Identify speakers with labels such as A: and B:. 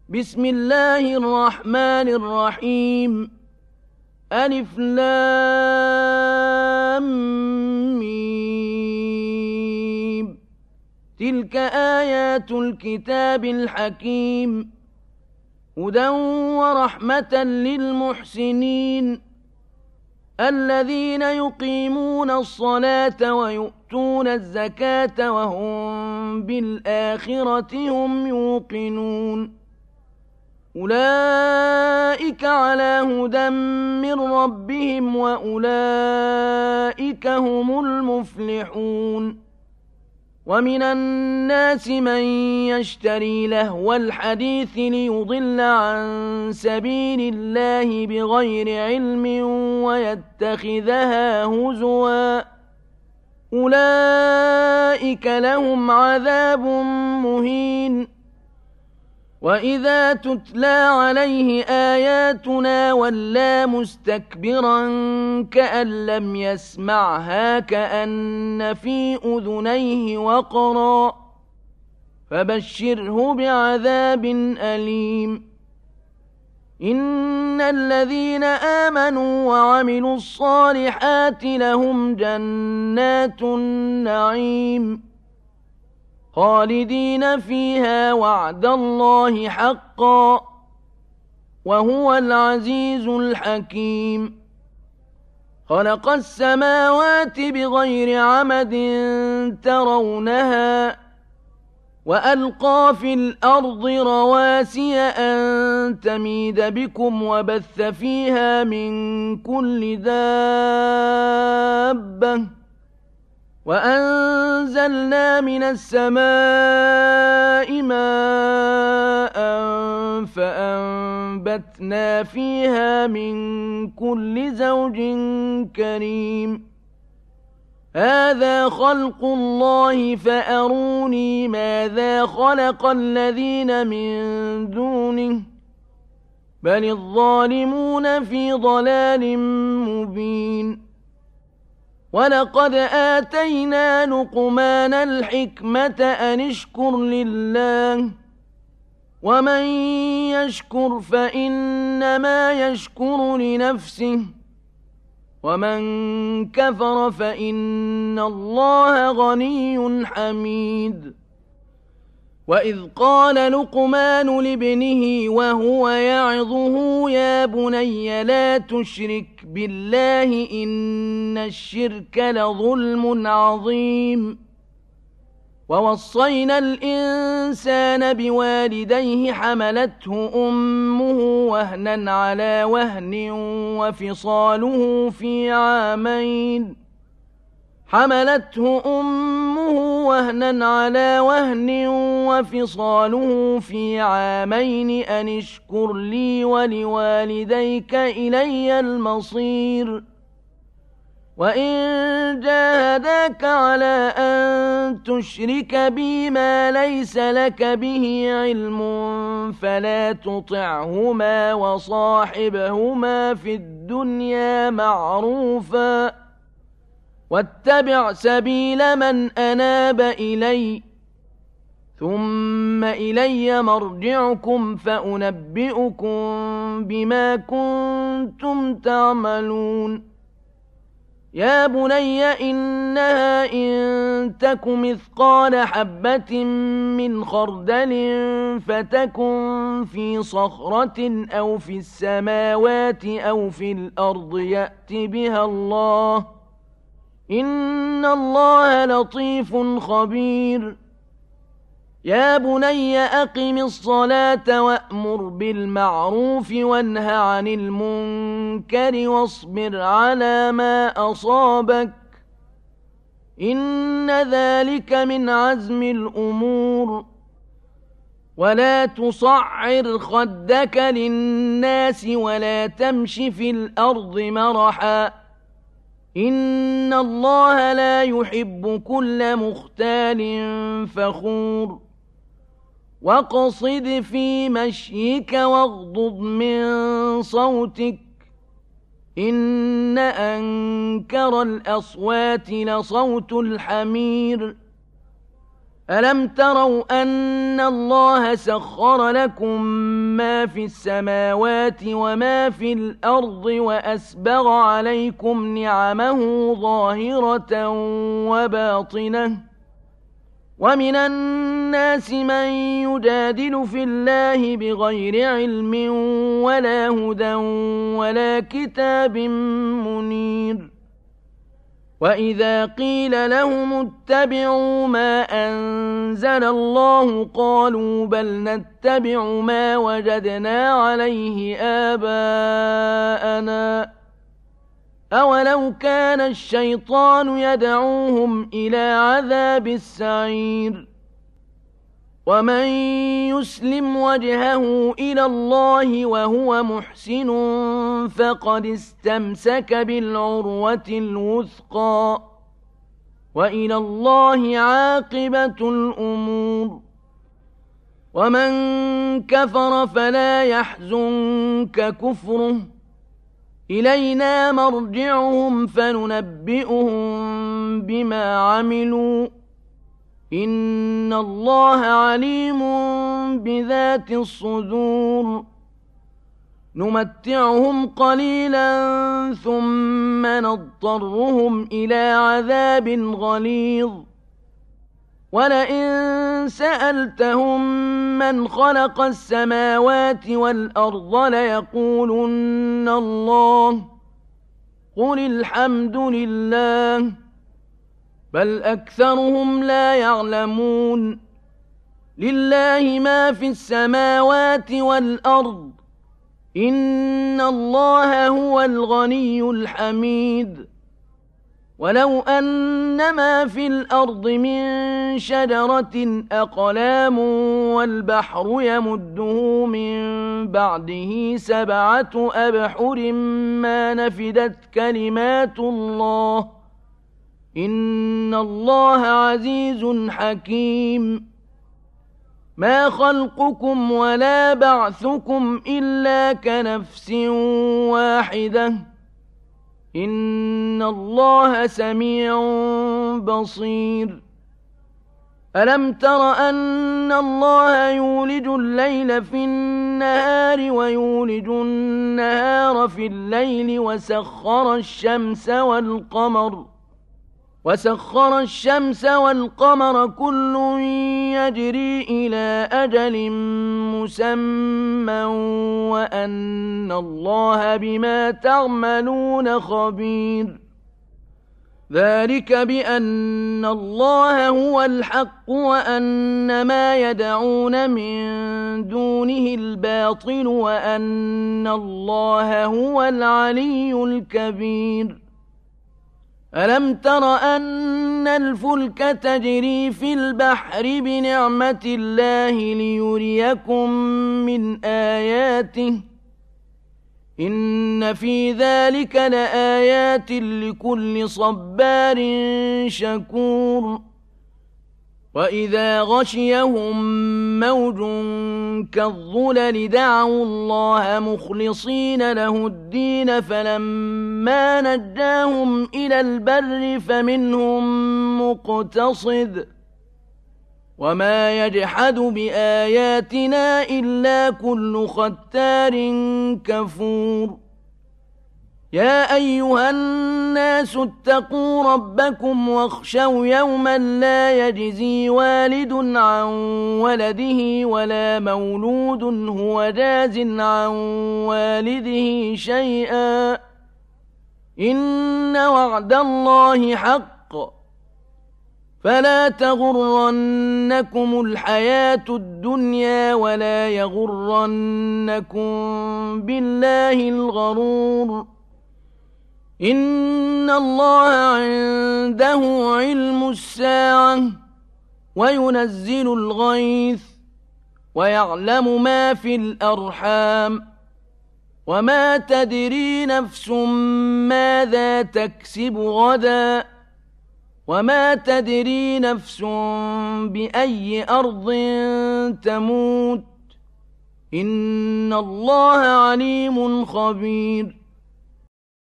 A: بسم الله الرحمن الرحيم. ألف لام ميم. تلك آيات الكتاب الحكيم، هدى ورحمة للمحسنين الذين يقيمون الصلاة ويؤتون الزكاة وهم بالآخرة هم يوقنون. أولئك على هدى من ربهم وأولئك هم المفلحون. ومن الناس من يشتري لهو الحديث ليضل عن سبيل الله بغير علم ويتخذها هزوا، أولئك لهم عذاب مهين. وإذا تتلى عليه آياتنا ولى مستكبرا كأن لم يسمعها كأن في أذنيه وقرا، فبشره بعذاب أليم. إن الذين آمنوا وعملوا الصالحات لهم جنات النعيم خالدين فيها وعد الله حقا، وهو العزيز الحكيم. خلق السماوات بغير عمد ترونها وألقى في الأرض رواسي أن تميد بكم وبث فيها من كل دابة، وأنزلنا من السماء ماء فأنبتنا فيها من كل زوج كريم. هذا خلق الله فأروني ماذا خلق الذين من دونه، بل الظالمون في ضلال مبين. ولقد آتينا لقمان الحكمة أن اشكر لله، ومن يشكر فإنما يشكر لنفسه، ومن كفر فإن الله غني حميد. وإذ قال لقمان لابنه وهو يعظه يا بني لا تشرك بالله إن الشرك لظلم عظيم. ووصينا الإنسان بوالديه حملته أمه وهنا على وهن وفصاله في عامين أن اشكر لي ولوالديك إلي المصير. وإن جاهداك على أن تشرك بي ما ليس لك به علم فلا تطعهما وصاحبهما في الدنيا معروفا، واتبع سبيل من أناب إلي، ثم إلي مرجعكم فأنبئكم بما كنتم تعملون. يا بني إنها إن تك مثقال حبة من خردل فتكن في صخرة أو في السماوات أو في الأرض يأت بها الله، إن الله لطيف خبير. يا بني أقم الصلاة وأمر بالمعروف وانه عن المنكر واصبر على ما أصابك، إن ذلك من عزم الأمور. ولا تصعر خدك للناس ولا تمش في الأرض مرحا، إن الله لا يحب كل مختال فخور. واقصد في مشيك واغضض من صوتك، إن أنكر الأصوات لصوت الحمير، ألم تروا أن الله سخر لكم ما في السماوات وما في الأرض وأسبغ عليكم نعمه ظاهرة وباطنة ومن الناس من يجادل في الله بغير علم ولا هدى ولا كتاب منير وإذا قيل لهم اتبعوا ما أنزل الله قالوا بل نتبع ما وجدنا عليه آباءنا أولو كان الشيطان يدعوهم إلى عذاب السعير ومن يسلم وجهه إلى الله وهو محسن فقد استمسك بالعروة الوثقى وإلى الله عاقبة الأمور ومن كفر فلا يحزنك كفره إلينا مرجعهم فننبئهم بما عملوا إن الله عليم بذات الصدور نمتعهم قليلا ثم نضطرهم إلى عذاب غليظ ولئن سألتهم من خلق السماوات والأرض ليقولن الله قل الحمد لله بل أكثرهم لا يعلمون لله ما في السماوات والأرض إن الله هو الغني الحميد ولو أن ما في الأرض من شجرة أقلام والبحر يمده من بعده 7 أبحر ما نفدت كلمات الله إن الله عزيز حكيم ما خلقكم ولا بعثكم إلا كنفس واحدة إن الله سميع بصير ألم تر أن الله يولج الليل في النهار ويولج النهار في الليل وسخر الشمس والقمر كل يجري إلى أجل مسمى وأن الله بما تعملون خبير ذلك بأن الله هو الحق وأن ما يدعون من دونه الباطل وأن الله هو العلي الكبير ألم تر أن الفلك تجري في البحر بنعمة الله ليريكم من آياته إن في ذلك لآيات لكل صبار شكور وإذا غشيهم موج كالظلل دعوا الله مخلصين له الدين فلما نجاهم إلى البر فمنهم مقتصد وما يجحد بآياتنا إلا كل ختار كفور يا أيها الناس اتقوا ربكم واخشوا يوما لا يجزي والد عن ولده ولا مولود هو جاز عن والده شيئا إن وعد الله حق فلا تغرنكم الحياة الدنيا ولا يغرنكم بالله الغرور إن الله عنده علم الساعة وينزل الغيث ويعلم ما في الأرحام وما تدري نفس ماذا تكسب غدا وما تدري نفس بأي أرض تموت إن الله عليم خبير